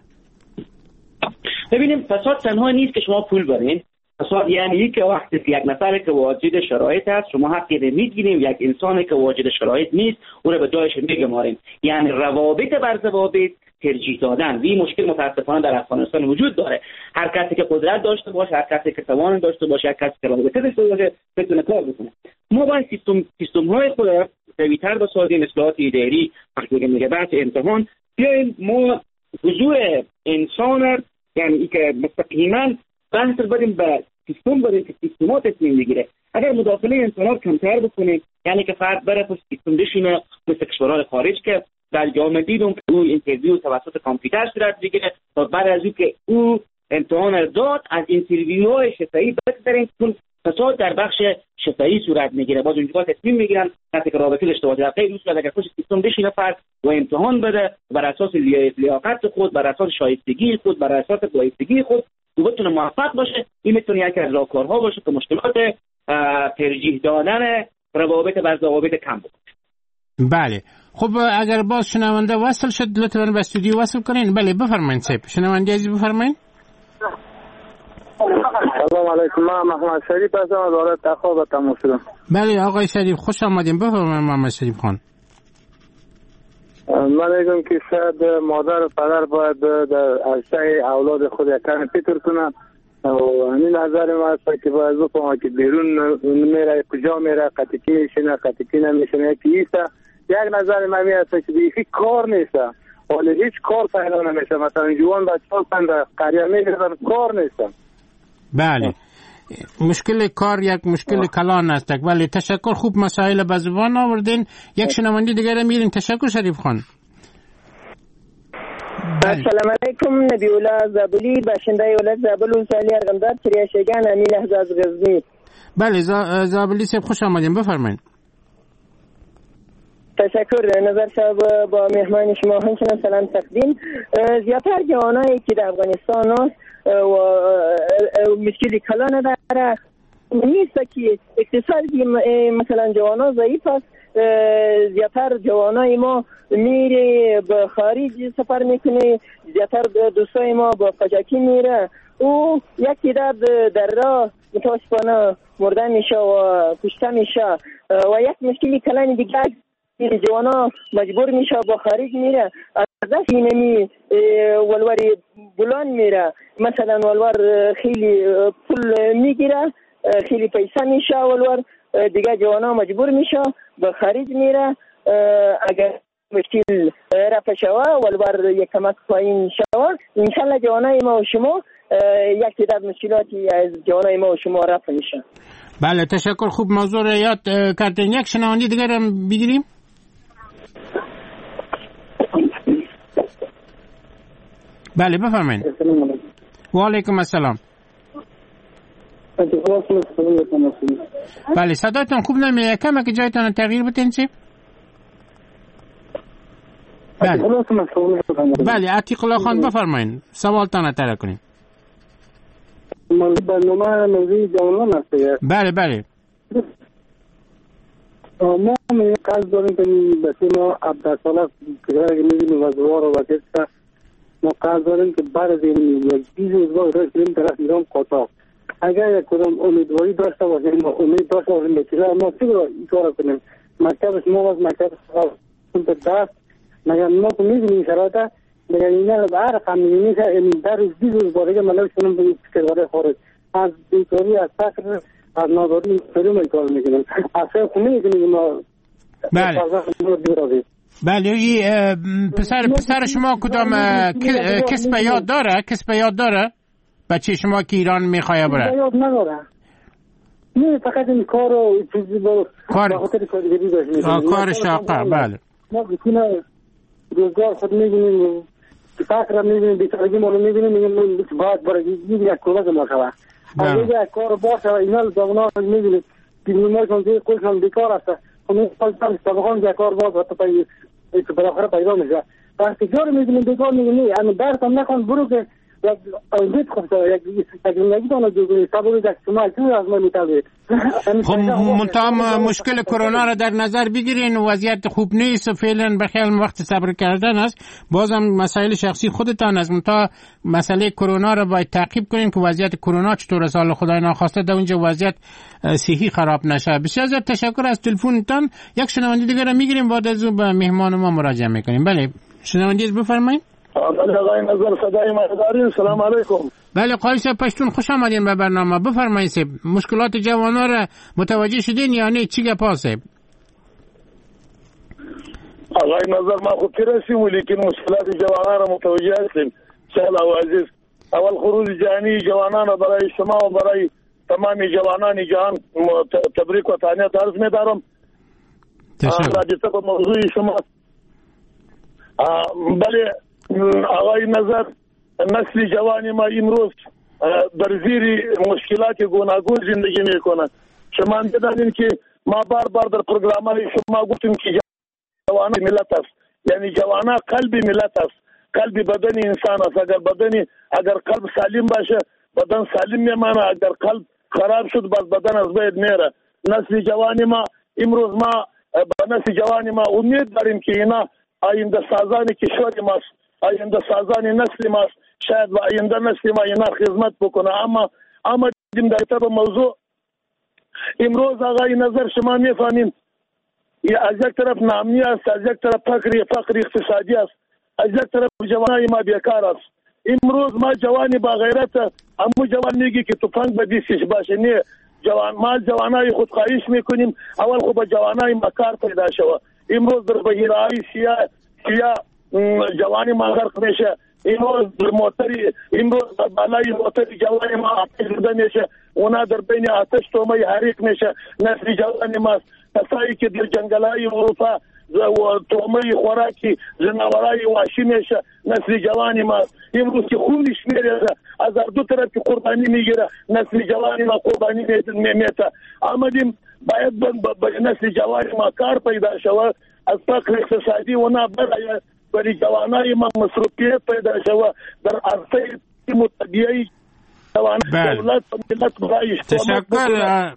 ببینیم فساد تنها نیست که شما پول برین. فساد یعنی که وقتی یک نفر که واجد شرایط هست شما حقی نمیگیریم، یک انسانی که واجد شرایط نیست او رو به جایش میگماریم، یعنی روابط بر ضوابط ترجیح دادن. این مشکل متاسفانه در افغانستان وجود داره. هر کسی که قدرت داشته باشه، هر کسی که توان داشته باشه، هر کسی که رابطه داشته باشه بتونه کار بکنه. ما باید سیستم های خود را قوی‌تر بسازیم، اصلاحات اداری، وقتی میگه بحث امتحان بیایم ما حضور انسان یعنی که مستقیما بحث بدیم به سیستم بدیم که سیستمات تصمیم بگیره. اگر مداخله انسانات کمتر بکنیم یعنی که فرد بره تو سیستم بشینه مثل کشورهای خارج که در جامعه دیدم که او اینترویو توسط کامپیوتر صورت بگیره و بعد از اینکه او امتحان داد از اینترویوهای شفاهی بگذریم چون فساد در بخش شفاهی صورت میگیره. باز اونجا تصمیم میگیرن کسی که رابطه داشته باشه در غیر اون صورت اگر خوش سیستم بشینه فرد و امتحان بده بر اساس لیاقت خود، بر اساس شایستگی خود، بر اساس بایستگی خود و بتونه موفق باشه. این میتونه یکی از راهکارها باشه که مشکلات ترجیح دادن روابط بر ضوابط کم بکنه. بله خب اگر باز شنونده وصل شد لطفاً به استودیو وصل کنین. بله بفرمایید صاحب. شنونده عزیز بفرمایید. سلام علیکم، من محمد شریف هستم از وزارت تخابه تماس شدم. بله آقای شریف خوش آمدین. بفرمایید محمد شریف خان. من میگم که شاید مادر و پدر باید در عرصه اولاد خود یکم فکر کنن و این نظر من است که باید بفهمه که بیرون میره کجا میره، قطعی میشینه قطعی نمیشینه. یکی ایسته یک نظر من است که دیگه کار نیست ولی هیچ کار پیدا نمیشه. مثلا جوان بچه‌ها در قریه میگردن کار نیست. بله مشکل کار یک مشکل کلان است. ولی تشکر، خوب مسائل به زبان آوردین. یک شنونده دیگر میرین. تشکر شریف خان. السلام علیکم. نبی الله زابلی باشنده ولایت زابل و سالی ارغنداب کریاشگان امین احزاز غزنی. بله زابلی صاحب خوش آمدین، بفرمایید. تشکر. نظر صاحب با مهمان شما همچنان سلام تقدیم. زیادتر جوانایی که در افغانستان هست و مشکلی کلان داره نیست که اقتصادی مثلا جوانا ضعیف است. زیادتر جوانای ما میره به خارج سفر میکنه، زیادتر دوستای ما به قاچاقی میره و یک تعداد در راه متاسفانه مرده میشه و کشته میشه و یک مشکلی کلان دیگه جوانا مجبور میشه با خارج میره از دست اینمی ولور بلان میره، مثلا ولور خیلی پول میگیره، خیلی پیسه میشه ولور دیگه جوانا مجبور میشه به خارج میره. اگر مشکل رفع شوه ولور یک کمک پایین شوه انشالله جوانای ما و شما یک تعداد مشکلاتی از جوانای ما و شما رفع میشه. بله تشکر. خوب موضوع رو یاد کردین. یک شنونده دیگر هم بگیریم. بله بفرمایید. و علیکم السلام. بله صداتون خوب نمیاد، کمه که جایتون تغییر بدین چی؟ بله بله عتیق الله خان بفرمایید سوالتان تر کنیم. برنامه موضوع جوانان هست. بله بله ما قصد داریم که بسیار ما 17 ساله که میبینیم وزوار و وزیست ما قصد داریم که بعد این یک 20 روزگاه راه کنیم طرف ایران قاچاق. اگر یک کدام امیدواری داشته باشیم و امید داشته باشیم به چیزا ما چی رو این کار کنیم؟ مکتب شما از مکتب سنت دست مگر ما که میدونیم شرایط مگر اینا به هر رقم میشه این در 20 روز بارگه ملک کنم به کشور خارج از بیکاری از فقر از ناداری فرم کار میکنیم اصلا خونه میکنیم ما. بله بله پسر شما کدام کسب یاد داره بچه شما که ایران میخواه بره؟ یاد نداره نه فقط این کار و چیزی با خاطر کارگری داشت کار شاقه. بله ما بکنه روزگار خود میبینیم فقر میبینیم بیتارگی ما رو میبینیم میگیم باید برای یک کلک ما شود اگر یک کار باشه اینا جوانان میبینیم بیمارشان که کلشان بیکار است خونه پالتان سابقان یک کار باز حتی بالاخره پیدا میشه وقتی جا رو میبینیم بیکار میگیم نه درست هم نکن برو که یک آیدید خود یک زندگی دانه جوگوی سابقی یک شما چون از ما میتابید. خب منتها مشکل کرونا را در نظر بگیرین وضعیت خوب نیست و فعلا بخیال وقت صبر کردن است. بازم مسائل شخصی خودتان است، منتها مسئله کرونا را باید تعقیب کنین که وضعیت کرونا چطور است. حالا خدای ناخواسته در اونجا وضعیت صحی خراب نشه. بسیار زیاد تشکر از تلفنتان. یک شنونده دیگر را میگیریم بعد از اون به مهمان ما مراجعه میکنیم. بله شنونده بفرمایید. بله آقای نظر صدای ما دارین. سلام علیکم. بله قاری صاحب پشتون خوش آمدین به برنامه. بفرمایید صاحب مشکلات جوانا را متوجه شدین یا نه چی گپ است؟ آقای نظر ما خود رسیم ولیکن مشکلات جوانا را متوجه هستیم. سهل و عزیز اول خروج جهانی جوانان برای شما و برای تمام جوانان جهان تبریک و تهنیت عرض می‌دارم. تشکر. با موضوع شما بله آقای نظر نسل جوانی ما امروز در زیر مشکلات گوناگون زندگی میکنند. شما میدانید که ما بار در پروگرام‌های شما گفتیم که جوان ملت است، یعنی جوان قلب ملت است، قلب بدن انسان است. اگر قلب سالم باشه بدن سالم میمانه، اگر قلب خراب شد بس بدن از بین میره. نسل جوانی ما امروز ما به نسل جوانی ما امید داریم که اینا آینده سازان کشور ماست، آینده سازان نسل ماست، شاید و آینده نسل ما اینا خدمت بکنه. اما دیم در طب موضوع امروز آقای نظر شما میفهمیم از یک طرف ناامنی است، از یک طرف فقر اقتصادی است، از یک طرف جوانای ما بیکار است. امروز ما جوانی با غیرت امو جوان میگی که تفنگ به دستش باشه، نه ما جوانای خودخواهیش میکنیم. اول خب جوانای ما کار پیدا شوه. امروز در بحیرهای سیاه جوانی ما غرق میشه. امروز بالای موتری جوانی ما آتش زده میشه، اونا در بین آتش تومه حریق میشه. نسل جوانی ما کسایی که در جنگلهای اروپا تومه خوراکی جناورای وحشی میشه، نسل جوانی ما امروز که خون شمیره از دو طرف که قربانی میگیره، نسل جوانی ما قربانی میته. آمدیم باید به نسل جوانی ما کار پیدا شود، از فقر اقتصادی و نه برای جوانای ما مصروفیت پیدا شود در عرصه متبیعی دولت و ملت برای تشکر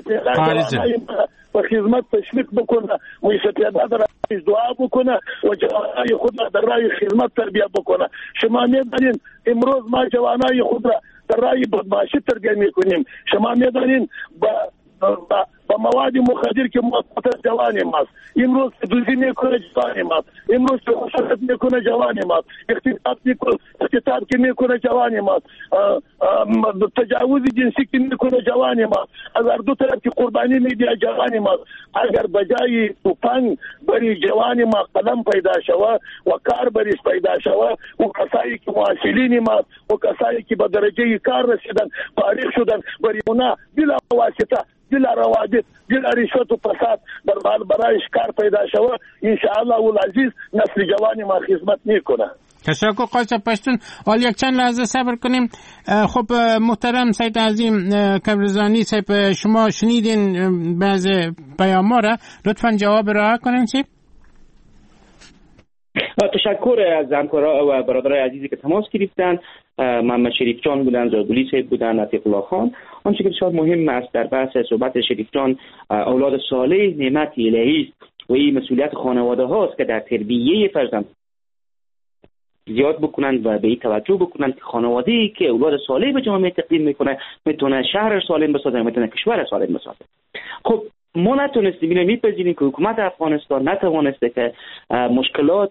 و خدمت تشویق بکنه، استعداد رایش دعا بکنه و جوانای خود را در راه خدمت تربیت بکنه. شما میدانین امروز ما جوانای خود را در راه بدمعاشی تربیت میکنیم. شما میدانین با مواد مخدر که موقت جوانی ماست، امروز دوزی میکنه جوانی ماست، امروز خشونت میکنه جوانی ماست، اغتیاب که میکنه جوانی ماست، تجاوز جنسی که میکنه جوانی ماست، از دو طرف که قربانی میده جوانی ماست. اگر بجای توفنگ برای جوانی ما قلم پیدا شود و کار بریش پیدا شود و کسایی که معاشلین ماست و کسایی که به درجه کار رسیدن فارغ شدن برای اونا بلا واسطه بلا روابط بلا رشوت و فساد برایش کار پیدا شود، انشاءالله العزیز نسل جوانی ما خدمت میکنه. تشکر قاچا پشتون. حال یک چند لحظه صبر کنیم. خب محترم سید عظیم کبرزانی صاحب، شما شنیدین بعض پیام‌ها را، لطفاً جواب رعایت کنین. چی؟ تشکر از همکارا و برادرای عزیزی که تماس گرفتن. محمد شریف جان بودن، زاگولی صاحب بودن، عتیق الله خان. آنچه که بسیار مهم است در بحث صحبت شریف جان، اولاد صالح نعمت الهی است و این مسئولیت خانواده هاست که در تربیت فرزند زیاد بکنن و به این توجه بکنن که خانواده‌ای که اولاد صالح به جامعه تقدیم میکنه میتونه شهر سالم بسازه، میتونه کشور سالم بسازه. خب ما نتونستیم اینو میپذیریم که حکومت افغانستان نتوانسته که مشکلات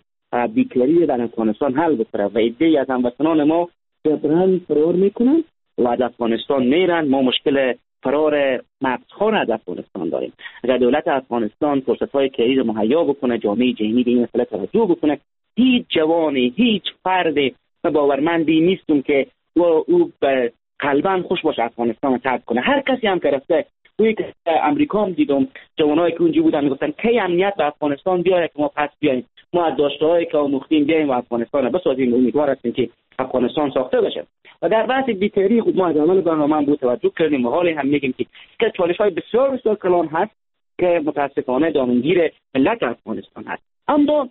بیکاری در افغانستان حل بکنه و عده‌ای از هموطنان ما جبران فرار میکنن و از افغانستان میرن. ما مشکل فرار مغزخوار از افغانستان داریم. اگر دولت افغانستان فرصت‌های کاری رو مهیا بکنه، جامعه جهانی به این مسئله توجه بکنه، هیچ جوانی، هیچ فرد باورمندی نیستم که او به قلباً خوش باشه افغانستان رو ترک کنه. هر کسی هم که رفته، توی که امریکا هم دیدم جوانایی که اونجا بودن میگفتن کی امنیت به افغانستان بیاره که ما پس بیاییم، ما از داشته‌هایی که آموختیم بیاییم و افغانستان رو بسازیم. امیدوار هستیم که افغانستان ساخته بشه. و در بحث بیکاری خود ما از اول برنامه بود توجه کردیم و حال هم میگیم که چالش‌های بسیار بسیار کلان هست که متاسفانه دامنگیر ملت افغانستان هست. اما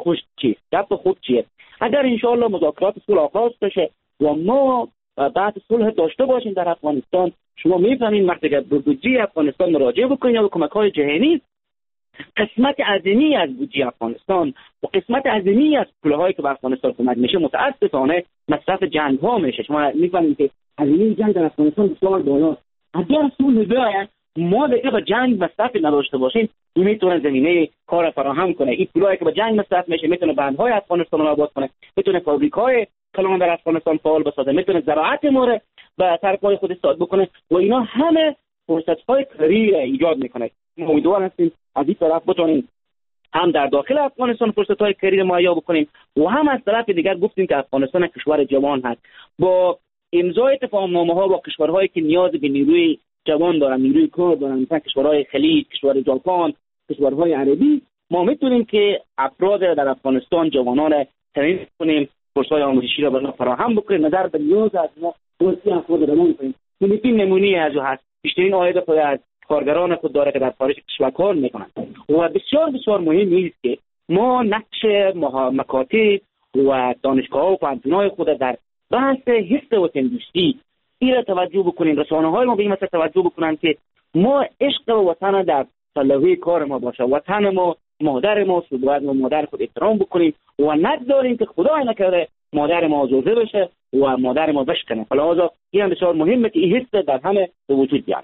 ربط خوب چیه؟ اگر انشاءالله مذاکرات صلح آغاز بشه و ما بعد صلح داشته باشیم در افغانستان، شما میفهمین وقتی که به بودجه افغانستان مراجعه بکنید یا به کمک‌های جهانی، قسمت عظیمی از بودجه افغانستان و قسمت عظیمی از پول‌هایی که به افغانستان کمک میشه متاسفانه مصرف جنگ‌ها میشه. شما میفهمید که هزینه جنگ در افغانستان بسیار بالاست. اگر صلح بیاید ما دیگه به جنگ مصرف نداشته باشیم، این میتونه زمینه کار فراهم کنه. این پولایی که به جنگ مصرف میشه میتونه بندهای افغانستان رو آباد کنه، میتونه فابریک‌های کلان در افغانستان فعال بسازه، میتونه زراعت ما رو به طرفای خود استاد بکنه و اینا همه فرصت‌های کاری ایجاد میکنه. ما امیدوار هستیم از این طرف بتونیم هم در داخل افغانستان فرصت‌های کاری مهیا بکنیم و هم از طرف دیگر گفتیم که افغانستان کشور جوان هست. با امضای تفاهم‌نامه‌ها با کشورهایی که نیاز به نیروی جوان دارن، نیروی کار دارن، مثلا کشورهای خلیج، کشور ژاپن، کشورهای عربی، ما میتونیم که افراد در افغانستان جوانان تامین کنیم، فرصت‌های آموزشی را برای فراهم بکنیم، نظر به نیاز از ما توصیه افراد را کنیم. فیلیپین نمونه از او هست. بیشترین عاید خود از کارگران خود داره که در خارج کشور کار میکنن و بسیار بسیار مهم است که ما نقش مکاتب و دانشگاه‌ها و پانتون‌های خود در بحث حفظ وطن‌دوستی این توجه بکنیم. رسانه‌های ما به این مسئله توجه بکنن که ما عشق و وطن در پلوی کار ما باشه، وطن ما مادر ما، باید ما مادر خود احترام بکنیم و نگذاریم که خدای نکرده مادر ما آزرده بشه و مادر ما بشکنه. حالا این هم بسیار مهمه که این حس در همه به وجود بیاره.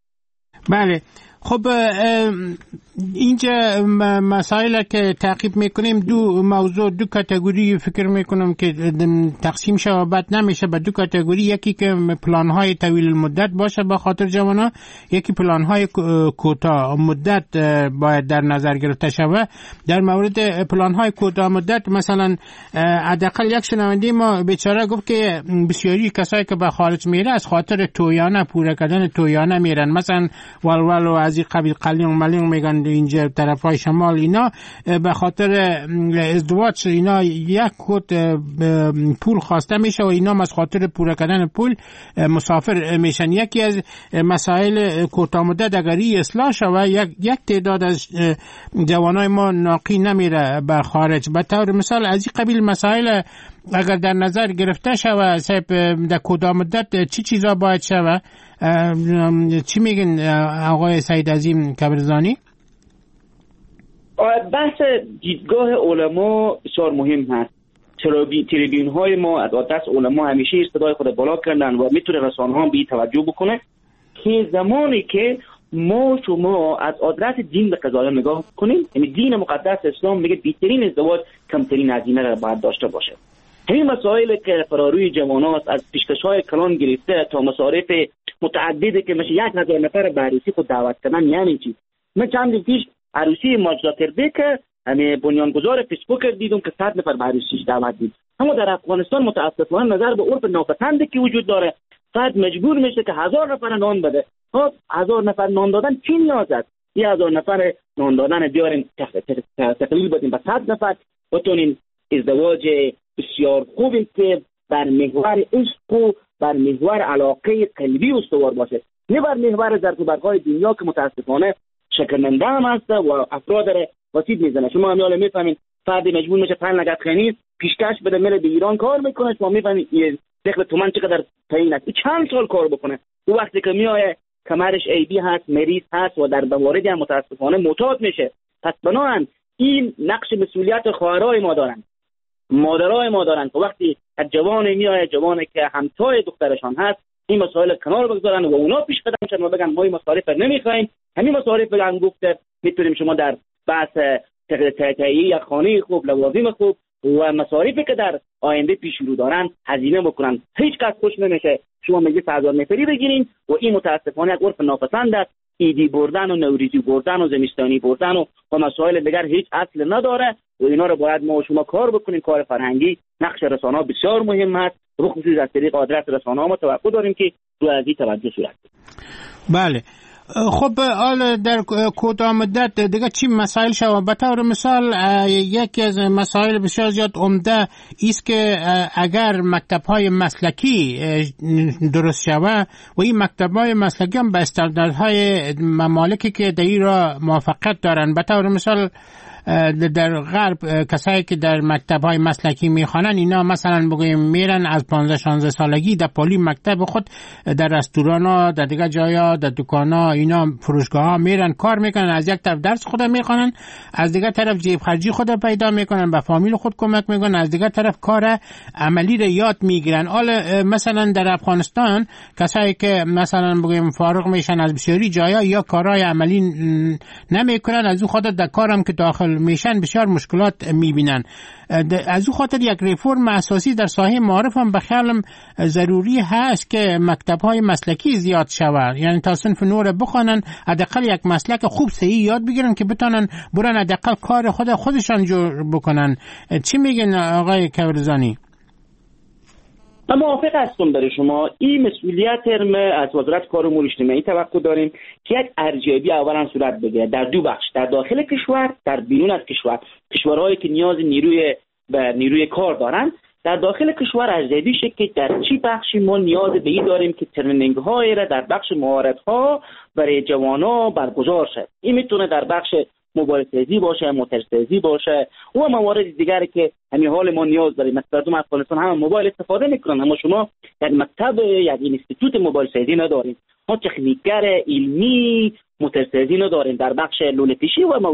بله، خب اینجا مسائل که تعقیب میکنیم دو موضوع، دو کاتگوری فکر میکنم که تقسیم شه و بعد نمیشه به دو کاتگوری. یکی که پلان‌های طویل المدت باشه با خاطر جوانان، یکی پلان‌های کوتاه مدت باید در نظر گرفته شود. در مورد پلان‌های کوتاه مدت مثلا حداقل یک شنونده ما بیچاره گفت که بسیاری کسایی که به خارج میره از خاطر تویانه، پوره کردن تویانه میرن، مثلا ولول و از از این قبیل قلیون ملیون میگن اینجا طرفای شمال، اینا به خاطر ازدواج اینا یک کت پول خواسته میشه و اینا از خاطر پول کردن پول مسافر میشن. یکی از مسائل کوتاه مدت اگری اصلاح شود، یک تعداد از جوانای ما ناقی نمیره به خارج. به طور مثال از این قبیل مسائل اگر در نظر گرفته شود در کوتاه مدت چی چیزا باید شود؟ چی میگن آقای سعید عظیم کبرزانی؟ بحث دیدگاه علما بسیار مهم هست. تریبیون های ما از دست علما همیشه صدای خود بالا کردن و میتونه رسانه ها به توجه بکنه که زمانی که ما شما از آدرس دین به قضایا نگاه کنیم، یعنی دین مقدس اسلام میگه بیشترین ازدواج کمترین هزینه را باید داشته باشه. همین مسائل که فراروی جوانات از پیشکش‌های کلان گرفته تا مصارف متعددی که میشه 1000 نفر به عروسی خود دعوت کردن، یعنی چی؟ من چند روز پیش عروسی ماجراتربه که همه بنیانگذار فیسبوک دیدم که 100 نفر به عروسیش دعوت دید. اما در افغانستان متاسفانه نظر به عرف ناپسندی که وجود داره، فرد مجبور میشه که 1000 نفر نان بده. خب 1000 نفر نان دادن چی نیاز است؟ 1000 نفر نان دادن بیارین تقلیل بدیم به 100 نفر، بتونین ازدواج بسیار خوبی که بر محور عشق و بر محور علاقه قلبی استوار باشه، نه بر محور ظرف و برقای دنیا که متاسفانه شکننده هم هست و افراد را وسیع میزنه. شما همیاله میفهمین فردی مجبور میشه 5 لگد خنیز پیشکش بده میره به ایران کار میکنه، شما میفهمین دخل تومن چقدر تعیین است، چند سال کار بکنه. دو وقتی که میایه کمرش ایبی هست، مریض هست و در مواردی هم متاسفانه معتاد میشه. پس بنابراین این نقش مسئولیت خواهرای ما دارن، مادرای ما دارن که وقتی از جوان میایه، جوانی که همتای دخترشان هست، این مسائل کنار بگذارن و اونا پیش قدم شدن و بگن ما این مصارف نمیخوایم. همین مصارف بگن گفته میتونیم شما در بحث تهیه خانه خوب، لوازم خوب و مصارفی که در آینده پیش رو دارن هزینه بکنن. هیچ کس خوش نمیشه شما مجلس 1000 نفری بگیرین و این متاسفانه یک عرف ناپسند است. ایدی بردن و نوریزی بردن و زمستانی بردن و مسائل دیگر هیچ اصل نداره و اینا رو باید ما و شما کار بکنیم. کار فرهنگی، نقش رسانه‌ها بسیار مهم است. به خصوص از طریق آدرس رسانه‌ها ما توقع داریم که رو از این توجه صورت بده. بله. خب حالا در کوتاه مدت دیگه چی مسائل شود؟ به طور مثال یکی از مسائل بسیار زیاد عمده است که اگر مکتب‌های مسلکی درست شود و این مکتب‌های مسلکی هم به استانداردهای ممالکی که در این را موافقت دارن، به طور مثال در غرب کسایی که در مکتب‌های مسلکی میخوانن اینا مثلا بگویم میرن از 15-16 سالگی در پالی مکتب خود در رستوران‌ها، در دیگه جایا، در دکان‌ها، اینا فروشگاه‌ها میرن کار میکنن، از یک طرف درس خود میخوانن، از دیگه طرف جیب خرجی خود پیدا میکنن، به فامیل خود کمک میکنن، از دیگه طرف کار عملی را یاد میگیرن. حالا مثلا در افغانستان کسایی که مثلا بگویم فارغ میشن از بسیاری جایا یا کارهای عملی نمیکنن، از اون خاطر در کارم که داخل میشن بسیار مشکلات میبینن. از اون خاطر یک ریفورم اساسی در ساحه معارف هم به خیالم ضروری هست که مکتب‌های مسلکی زیاد شود، یعنی تا صنف نور بخوانن، حداقل یک مسلک خوب صحیح یاد بگیرن که بتونن برن حداقل کار خودشان جور بکنن. چی میگن آقای کبرزانی؟ من موافق هستم برای شما. این مسئولیت از وزارت کار و امور اجتماعی توقع داریم که یک ارزیابی اولا صورت بگیره در دو بخش، در داخل کشور، در بیرون از کشور. کشورهایی که نیاز نیروی کار دارن، در داخل کشور ارزیابی شه که در چی بخشی ما نیاز به این داریم که ترنینگ های را در بخش مهارت ها برای جوانا برگزار شه. این میتونه در بخش موبایل سازی باشه، موتور سازی باشه و موارد دیگری که همین حال ما نیاز داریم. مثلا مردم افغانستان هم موبایل استفاده میکنن، اما شما در مکتب یا اینستیتوت موبایل سازی نداریم. ما تکنیکگر علمی موتور سازی نداریم. در بخش لوله پیشی و